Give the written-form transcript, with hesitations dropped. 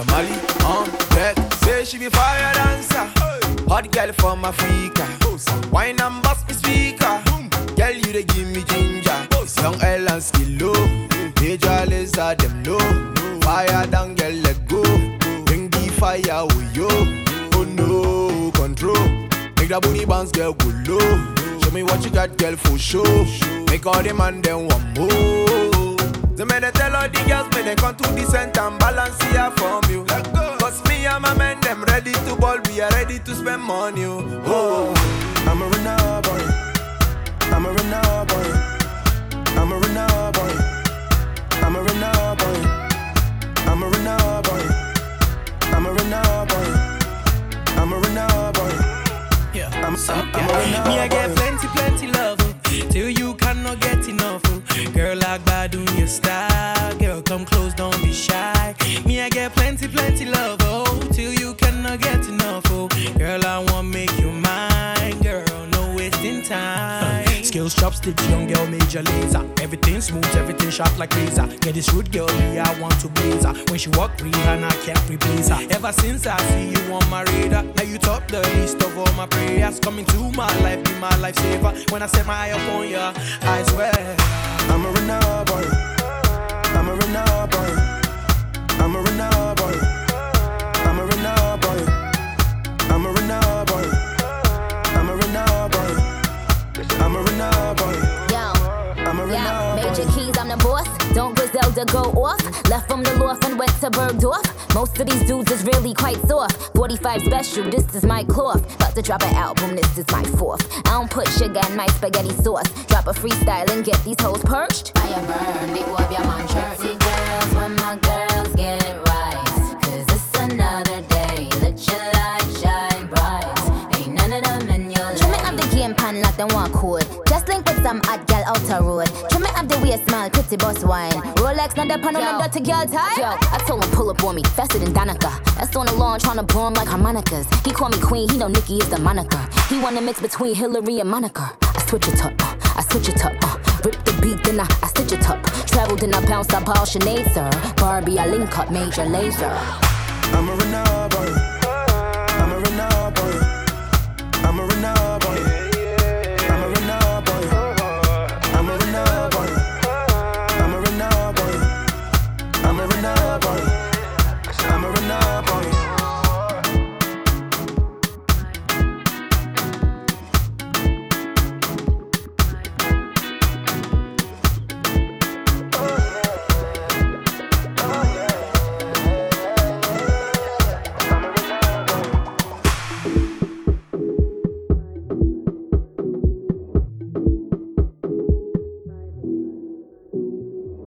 Tamale on deck. Say she be fire dancer. Hot girl from Africa. Wine and bust me speaker. Girl, you dey give me ginger. Young L and skill low. Major laser them low. Fire down, girl, let go. Bring the fire with you. Oh no, control. Make that booty bounce, girl, go low. Show me what you got, girl, for sure. Make all the man them want more. The men they tell all the girls, may they come to the center and balance here from you. Cause me and my men, them ready to ball, we are ready to spend money. Oh, I'm a runner boy. I'm a runner boy. I'm a runner boy. I'm a runner boy. I'm a runner boy. I'm a runner boy. I'm a runner boy. Yeah, I'm a runner boy. Me I get plenty love, till you cannot get enough. Girl, like bad on your style. Girl, come close, don't be shy. Me I get plenty love, till you cannot get enough. Girl, I want make you mine. Girl, no wasting time. Skills, chopsticks, young girl, major laser. Everything smooth, everything sharp like razor. Get this rude girl, me, I want to blaze her. When she walk, Rihanna can't replace her. Ever since I see you on my radar, now you top the list of all my prayers. Coming to my life, be my lifesaver. When I set my eye up on ya, I swear. I'm a runner boy. I'm a runner boy. I'm a runner boy. I'm a runner boy. I'm a runner boy. I'm a runner boy. I'm a runner boy. I'm a runner boy. Major keys, I'm the boss. Don't Griselda go off. Left from the loft and went to Bergdorf. Most of these dudes is really quite soft. 45 special, this is my cloth. About to drop an album, this is my fourth. I don't put sugar in my spaghetti sauce. Drop a freestyle and get these hoes perched. Fire burn, big whoop your man shirt. See girls, when my girls get it right. Cause it's another day, let your light shine bright. Ain't none of them in your life. Trim it up the game pan like them one code. Just link with some hot gal out the road. Trim it up the way smile, pretty boss wine. Rolex, not the pan on the dirty girl tie. Yo, I told him pull up on me, faster than Danica. That's on the lawn tryna blow him like harmonicas. He call me queen, he know Nicki is the moniker. He wanna mix between Hillary and Monica. I switch it up, I switch it up. Rip the beat, then I stitch it up. Travel, then I bounce, I ball Sinead, sir. Barbie, I link up, major laser.